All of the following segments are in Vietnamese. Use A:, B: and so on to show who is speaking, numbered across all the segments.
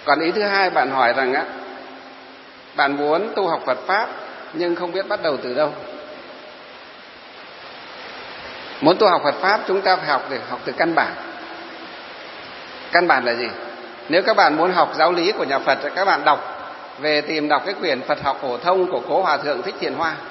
A: Còn ý thứ hai, bạn hỏi rằng á, bạn muốn tu học Phật Pháp nhưng không biết bắt đầu từ đâu. Muốn tu học Phật Pháp chúng ta phải học từ căn bản. Căn bản là gì? Nếu các bạn muốn học giáo lý của nhà Phật, các bạn tìm đọc cái quyển Phật học phổ thông của Cố Hòa Thượng Thích Thiện Hoa.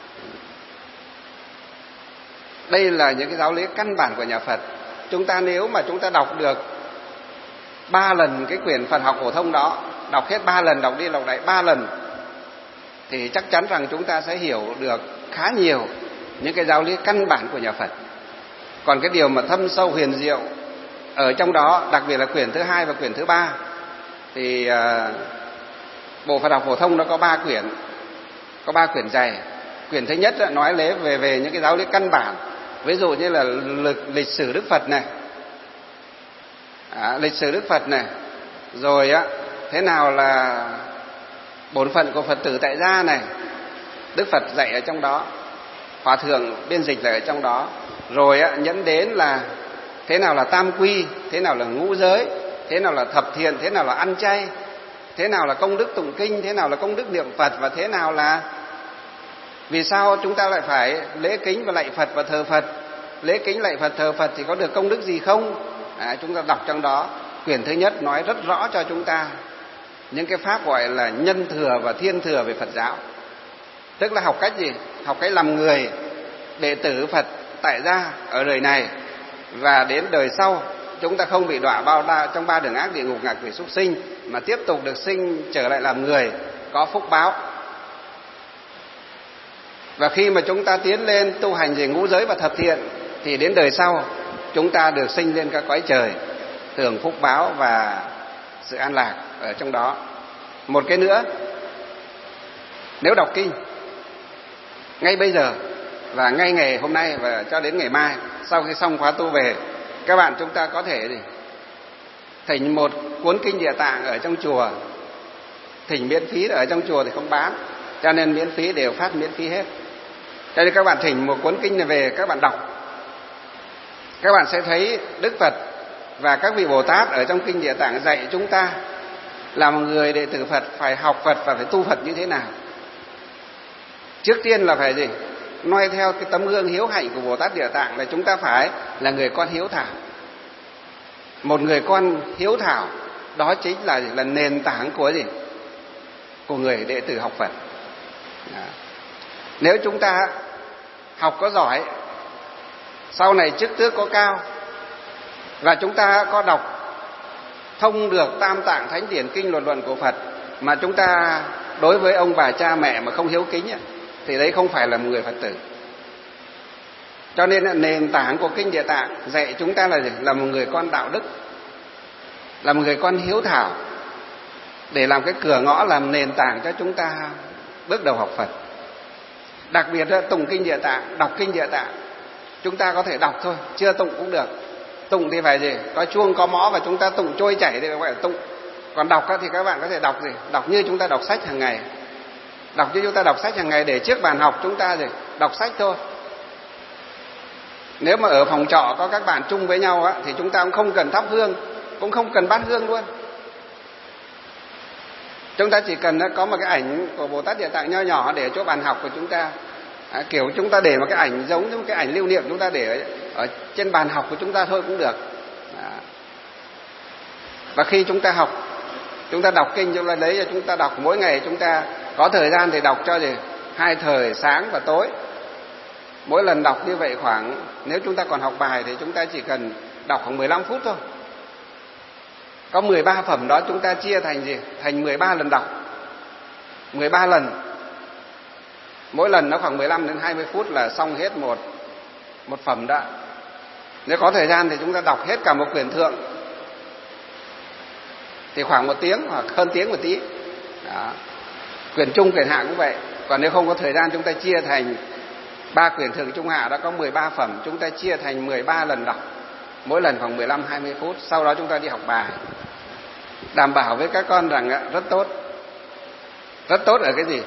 A: Đây là những cái giáo lý căn bản của nhà Phật. Nếu mà chúng ta đọc được 3 lần cái quyển Phật học phổ thông đó, đọc hết 3 lần, đọc đi đọc lại 3 lần, thì chắc chắn rằng chúng ta sẽ hiểu được khá nhiều những cái giáo lý căn bản của nhà Phật. Còn cái điều mà thâm sâu huyền diệu ở trong đó, đặc biệt là quyển thứ 2 và quyển thứ 3, thì bộ Phật học phổ thông nó có 3 quyển, có 3 quyển dày. Quyển thứ nhất nói về những cái giáo lý căn bản, ví dụ như là lịch sử Đức Phật này, lịch sử Đức Phật này, rồi thế nào là bổn phận của Phật tử tại gia này, Đức Phật dạy ở trong đó, Hòa Thượng biên dịch lại ở trong đó, rồi nhẫn đến là thế nào là tam quy, thế nào là ngũ giới, thế nào là thập thiện, thế nào là ăn chay, thế nào là công đức tụng kinh, thế nào là công đức niệm Phật, và thế nào là vì sao chúng ta lại phải lễ kính và lạy Phật và thờ Phật, lễ kính lạy Phật thờ Phật thì có được công đức gì không. Chúng ta đọc trong đó. Quyển thứ nhất nói rất rõ cho chúng ta những cái pháp gọi là nhân thừa và thiên thừa về Phật giáo. Tức là học cách gì? Học cách làm người đệ tử Phật tại gia ở đời này, và đến đời sau chúng ta không bị đọa bao trong 3 đường ác, địa ngục, ngạ quỷ, súc sinh, mà tiếp tục được sinh trở lại làm người có phúc báo. Và khi mà chúng ta tiến lên tu hành về ngũ giới và thập thiện thì đến đời sau chúng ta được sinh lên các cõi trời, hưởng phúc báo và sự an lạc ở trong đó. Một cái nữa, nếu đọc kinh ngay bây giờ và ngay ngày hôm nay và cho đến ngày mai, sau khi xong khóa tu về, các bạn chúng ta có thể thỉnh một cuốn kinh Địa Tạng ở trong chùa, thỉnh miễn phí, ở trong chùa thì không bán, cho nên miễn phí, đều phát miễn phí hết. Cho nên các bạn thỉnh một cuốn kinh này về, các bạn đọc, các bạn sẽ thấy Đức Phật và các vị Bồ Tát ở trong kinh Địa Tạng dạy chúng ta làm người đệ tử Phật phải học Phật và phải tu Phật như thế nào. Trước tiên là phải gì? Noi theo cái tấm gương hiếu hạnh của Bồ Tát Địa Tạng, là chúng ta phải là người con hiếu thảo. Một người con hiếu thảo đó chính là nền tảng của gì? Của người đệ tử học Phật. Đó. Nếu chúng ta học có giỏi, sau này chức tước có cao, và chúng ta có đọc thông được Tam Tạng Thánh Điển kinh luận của Phật, mà chúng ta đối với ông bà cha mẹ mà không hiếu kính thì đấy không phải là một người Phật tử. Cho nên nền tảng của kinh Địa Tạng dạy chúng ta là gì? Là một người con đạo đức, là một người con hiếu thảo, để làm cái cửa ngõ, làm nền tảng cho chúng ta bước đầu học Phật. Đặc biệt là tụng kinh Địa Tạng, đọc kinh Địa Tạng, chúng ta có thể đọc thôi, chưa tụng cũng được. Tụng thì phải gì? Có chuông có mõ và chúng ta tụng trôi chảy thì gọi là tụng. Còn đọc thì các bạn có thể đọc gì? Đọc như chúng ta đọc sách hàng ngày. Đọc như chúng ta đọc sách hàng ngày, để trước bàn học chúng ta gì? Đọc sách thôi. Nếu mà ở phòng trọ có các bạn chung với nhau thì chúng ta cũng không cần thắp hương, cũng không cần bát hương luôn. Chúng ta chỉ cần có một cái ảnh của Bồ Tát Địa Tạng nho nhỏ để chỗ bàn học của chúng ta. Kiểu chúng ta để một cái ảnh giống như một cái ảnh lưu niệm, chúng ta để ở trên bàn học của chúng ta thôi cũng được. Và khi chúng ta học, chúng ta đọc kinh, chúng ta lấy cho chúng ta đọc mỗi ngày. Chúng ta có thời gian thì đọc cho gì? 2 thời sáng và tối. Mỗi lần đọc như vậy khoảng, nếu chúng ta còn học bài thì chúng ta chỉ cần đọc khoảng 15 phút thôi. Có 13 phẩm đó chúng ta chia thành gì? Thành 13 lần đọc. 13 lần. Mỗi lần nó khoảng 15 đến 20 phút là xong hết một phẩm đó. Nếu có thời gian thì chúng ta đọc hết cả một quyển Thượng thì khoảng 1 tiếng hoặc hơn tiếng một tí. Đó. Quyển Trung, quyển Hạ cũng vậy. Còn nếu không có thời gian, chúng ta chia thành 3 quyển Thượng, Trung, Hạ, đó có 13 phẩm, chúng ta chia thành 13 lần đọc, mỗi lần khoảng 15-20 phút. Sau đó chúng ta đi học bài. Đảm bảo với các con rằng rất tốt. Rất tốt ở cái gì?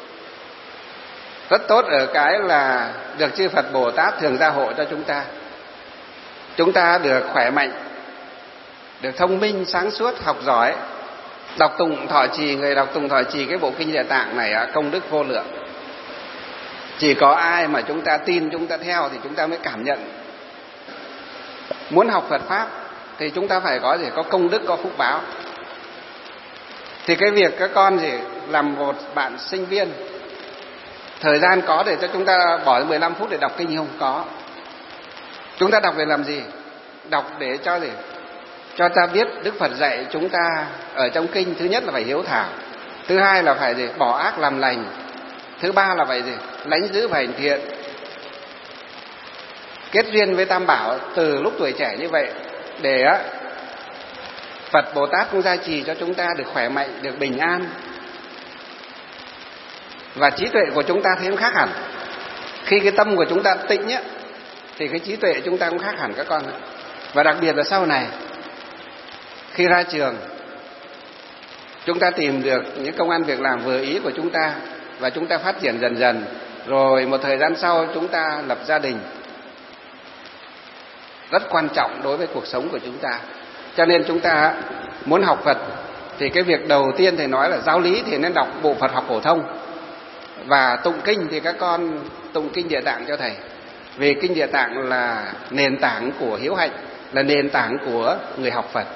A: Rất tốt ở cái là được chư Phật Bồ Tát thường gia hộ cho chúng ta. Chúng ta được khỏe mạnh, được thông minh, sáng suốt, học giỏi, Đọc tụng thọ trì, người đọc tụng thọ trì cái bộ kinh Địa Tạng này công đức vô lượng. Chỉ có ai mà chúng ta tin, chúng ta theo thì chúng ta mới cảm nhận. Muốn học Phật pháp thì chúng ta phải có gì? Có công đức, có phúc báo. Thì cái việc các con gì làm một bạn sinh viên, thời gian có để cho chúng ta bỏ 15 phút để đọc kinh không? Có. Chúng ta đọc để làm gì? Đọc để cho gì? Cho ta biết Đức Phật dạy chúng ta ở trong kinh. Thứ nhất là phải hiếu thảo, thứ hai là phải gì? Bỏ ác làm lành, thứ ba là phải gì? Lánh giữ và hành thiện. Kết duyên với Tam Bảo từ lúc tuổi trẻ như vậy, để Phật Bồ Tát cũng gia trì cho chúng ta được khỏe mạnh, được bình an. Và trí tuệ của chúng ta thêm khác hẳn. Khi cái tâm của chúng ta tịnh nhé, thì cái trí tuệ chúng ta cũng khác hẳn các con. Và đặc biệt là sau này, khi ra trường, chúng ta tìm được những công ăn việc làm vừa ý của chúng ta, và chúng ta phát triển dần dần. Rồi một thời gian sau chúng ta lập gia đình. Rất quan trọng đối với cuộc sống của chúng ta. Cho nên chúng ta muốn học Phật thì cái việc đầu tiên thầy nói là giáo lý thì nên đọc bộ Phật học phổ thông. Và tụng kinh thì các con tụng kinh Địa Tạng cho thầy. Vì kinh Địa Tạng là nền tảng của hiếu hạnh, là nền tảng của người học Phật.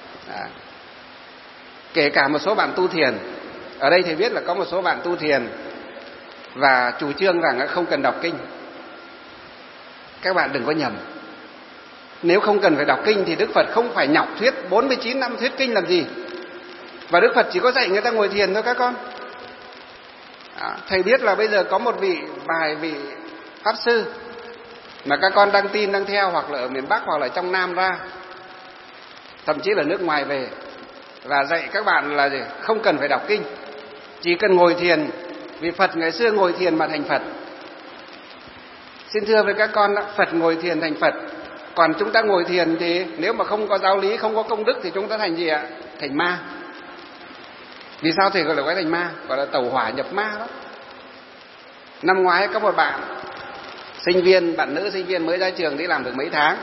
A: Kể cả một số bạn tu thiền, ở đây thầy biết là có một số bạn tu thiền và chủ trương rằng không cần đọc kinh. Các bạn đừng có nhầm. Nếu không cần phải đọc kinh thì Đức Phật không phải nhọc thuyết 49 năm thuyết kinh làm gì. Và Đức Phật chỉ có dạy người ta ngồi thiền thôi các con. Thầy biết là bây giờ có một vị Pháp Sư mà các con đang tin, đang theo, hoặc là ở miền Bắc hoặc là trong Nam ra, thậm chí là nước ngoài về, và dạy các bạn là gì? Không cần phải đọc kinh, chỉ cần ngồi thiền. Vì Phật ngày xưa ngồi thiền mà thành Phật. Xin thưa với các con, Phật ngồi thiền thành Phật. Còn chúng ta ngồi thiền thì nếu mà không có giáo lý, không có công đức thì chúng ta thành gì ạ? Thành ma. Vì sao thầy gọi là cái thành ma? Gọi là tẩu hỏa nhập ma đó. Năm ngoái có một bạn nữ sinh viên mới ra trường đi làm được mấy tháng.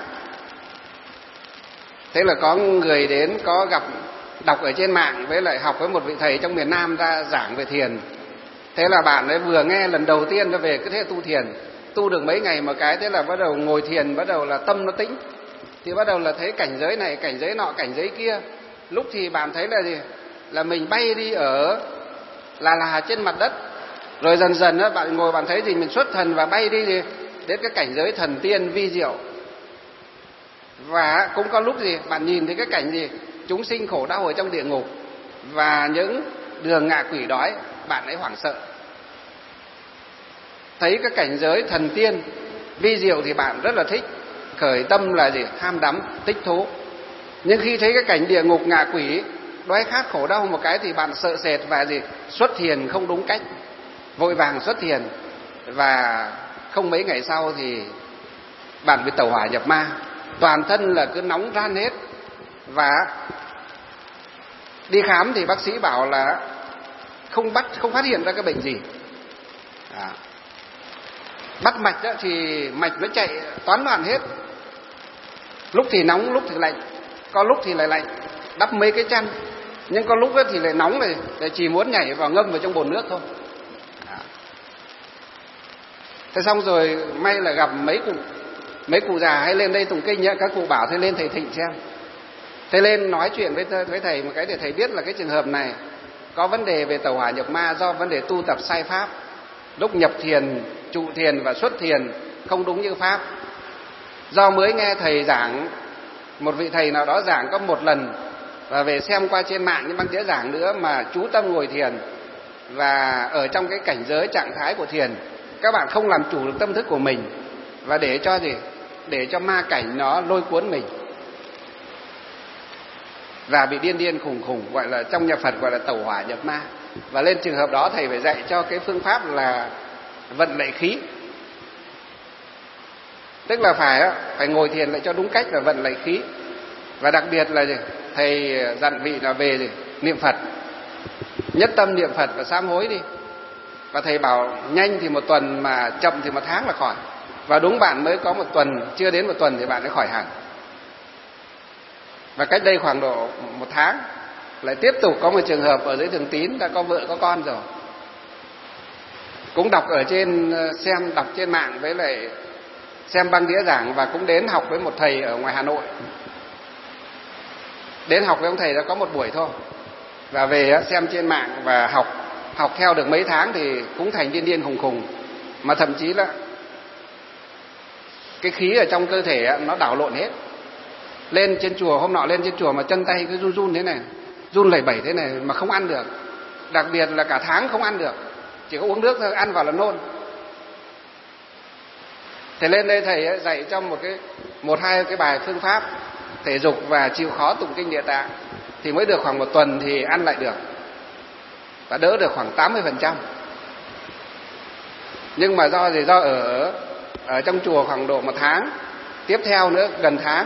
A: Thế là có người đến, có gặp, đọc ở trên mạng, với lại học với một vị thầy trong miền Nam ra giảng về thiền. Thế là bạn ấy vừa nghe lần đầu tiên nó về cứ thế tu thiền. Tu được mấy ngày một cái, thế là bắt đầu ngồi thiền, bắt đầu là tâm nó tĩnh. Thì bắt đầu là thấy cảnh giới này, cảnh giới nọ, cảnh giới kia. Lúc thì bạn thấy là gì? Là mình bay đi ở là trên mặt đất. Rồi dần dần đó, bạn ngồi bạn thấy gì? Mình xuất thần và bay đi gì? Đến cái cảnh giới thần tiên vi diệu. Và cũng có lúc gì? Bạn nhìn thấy cái cảnh gì? Chúng sinh khổ đau ở trong địa ngục và những đường ngạ quỷ đói, bạn ấy hoảng sợ. Thấy cái cảnh giới thần tiên vi diệu thì bạn rất là thích, khởi tâm là gì? Tham đắm, thích thú. Nhưng khi thấy cái cảnh địa ngục ngạ quỷ đói khát khổ đau một cái thì bạn sợ sệt và gì? Xuất thiền không đúng cách, vội vàng xuất thiền. Và không mấy ngày sau thì bạn bị tẩu hỏa nhập ma, toàn thân là cứ nóng ran hết. Và đi khám thì bác sĩ bảo là không phát hiện ra cái bệnh gì. Bắt mạch đó thì mạch nó chạy toán loạn hết. Lúc thì nóng, lúc thì lạnh, có lúc thì lại lạnh, đắp mấy cái chăn. Nhưng có lúc thì lại nóng này, để chỉ muốn nhảy vào ngâm vào trong bồn nước thôi. Thế xong rồi may là gặp mấy cụ già hay lên đây tụng kinh nhá, các cụ bảo thầy lên thầy thịnh xem. Thầy lên nói chuyện với thầy một cái để thầy biết là cái trường hợp này có vấn đề về tẩu hỏa nhập ma do vấn đề tu tập sai pháp. Lúc nhập thiền, trụ thiền và xuất thiền không đúng như pháp. Do mới nghe thầy giảng, một vị thầy nào đó giảng có một lần, và về xem qua trên mạng những băng đĩa giảng nữa, mà chú tâm ngồi thiền và ở trong cái cảnh giới trạng thái của thiền, các bạn không làm chủ được tâm thức của mình, và để cho gì? Để cho ma cảnh nó lôi cuốn mình và bị điên khùng khùng, gọi là trong nhà Phật gọi là tẩu hỏa nhập ma. Và lên trường hợp đó thầy phải dạy cho cái phương pháp là vận lệ khí. Tức là phải ngồi thiền lại cho đúng cách và vận lệ khí. Và đặc biệt là gì? Thầy dặn vị là về gì? Niệm Phật, nhất tâm niệm Phật và sám hối đi. Và thầy bảo nhanh thì 1 tuần, mà chậm thì 1 tháng là khỏi. Và đúng bạn mới có 1 tuần, chưa đến 1 tuần thì bạn ấy khỏi hẳn. Và cách đây khoảng độ 1 tháng Lại tiếp tục có một trường hợp ở dưới Thường Tín đã có vợ có con rồi, cũng đọc ở trên đọc trên mạng với lại xem băng đĩa giảng, và cũng đến học với một thầy ở ngoài Hà Nội. Đến học với ông thầy đã có một buổi thôi, và về xem trên mạng và học theo được mấy tháng thì cũng thành điên điên khùng khùng, mà thậm chí là cái khí ở trong cơ thể nó đảo lộn hết. Lên trên chùa, hôm nọ lên trên chùa mà chân tay cứ run run thế này, run lẩy bẩy thế này mà không ăn được, đặc biệt là cả tháng không ăn được, chỉ có uống nước thôi, ăn vào là nôn. Thầy lên đây thầy dạy cho một hai cái bài phương pháp thể dục và chịu khó tụng kinh Địa Tạng, thì mới được khoảng một tuần thì ăn lại được và đỡ được khoảng 80%. Nhưng mà do ở trong chùa khoảng độ một tháng, tiếp theo nữa gần tháng,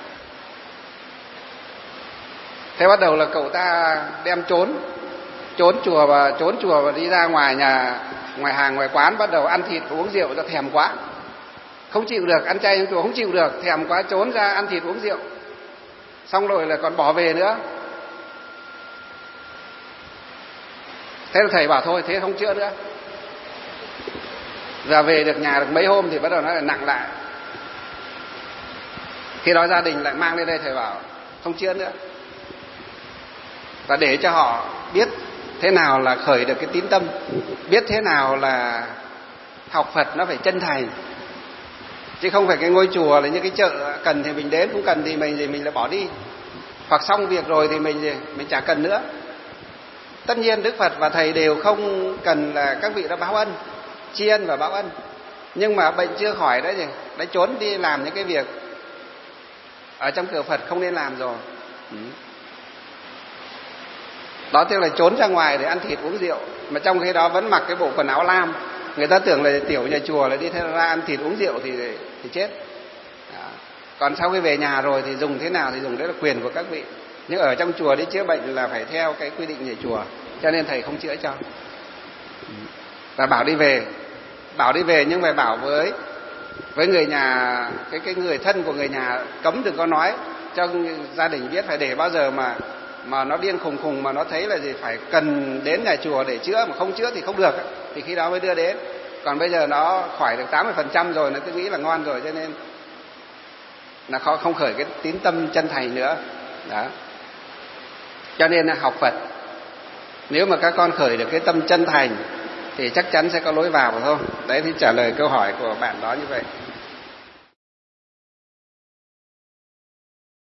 A: thế bắt đầu là cậu ta đem trốn chùa và đi ra ngoài hàng ngoài quán, bắt đầu ăn thịt và uống rượu, ra thèm quá, không chịu được, ăn chay trong chùa không chịu được, thèm quá trốn ra ăn thịt uống rượu, xong rồi là còn bỏ về nữa. Thế là thầy bảo thôi, thế không chữa nữa. Giờ về được nhà được mấy hôm thì bắt đầu nó lại nặng lại. Khi đó gia đình lại mang lên đây, thầy bảo không chữa nữa. Và để cho họ biết thế nào là khởi được cái tín tâm, biết thế nào là học Phật nó phải chân thành, chứ không phải cái ngôi chùa là như cái chợ, cần thì mình đến, không cần thì mình lại bỏ đi, hoặc xong việc rồi thì mình chả cần nữa. Tất nhiên Đức Phật và thầy đều không cần là các vị đã báo ân, tri ân và báo ân, nhưng mà bệnh chưa khỏi đấy gì, đã trốn đi làm những cái việc ở trong cửa Phật không nên làm rồi. Đó tức là trốn ra ngoài để ăn thịt uống rượu, mà trong khi đó vẫn mặc cái bộ quần áo lam. Người ta tưởng là tiểu nhà chùa là đi theo ra ăn thịt uống rượu thì chết. Đó. Còn sau khi về nhà rồi thì dùng thế nào thì dùng, đấy là quyền của các vị. Nhưng ở trong chùa đi chữa bệnh là phải theo cái quy định nhà chùa, cho nên thầy không chữa cho. Và bảo đi về nhưng mà bảo với người nhà, cái người thân của người nhà cấm đừng có nói cho gia đình biết, phải để bao giờ mà nó điên khùng khùng mà nó thấy là gì phải cần đến nhà chùa để chữa, mà không chữa thì không được, thì khi đó mới đưa đến. Còn bây giờ nó khỏi được 80% rồi, nó cứ nghĩ là ngon rồi, cho nên là không khởi cái tín tâm chân thành nữa. Đó. Cho nên là học Phật, nếu mà các con khởi được cái tâm chân thành thì chắc chắn sẽ có lối vào, phải không? Đấy thì trả lời câu hỏi của bạn đó như vậy.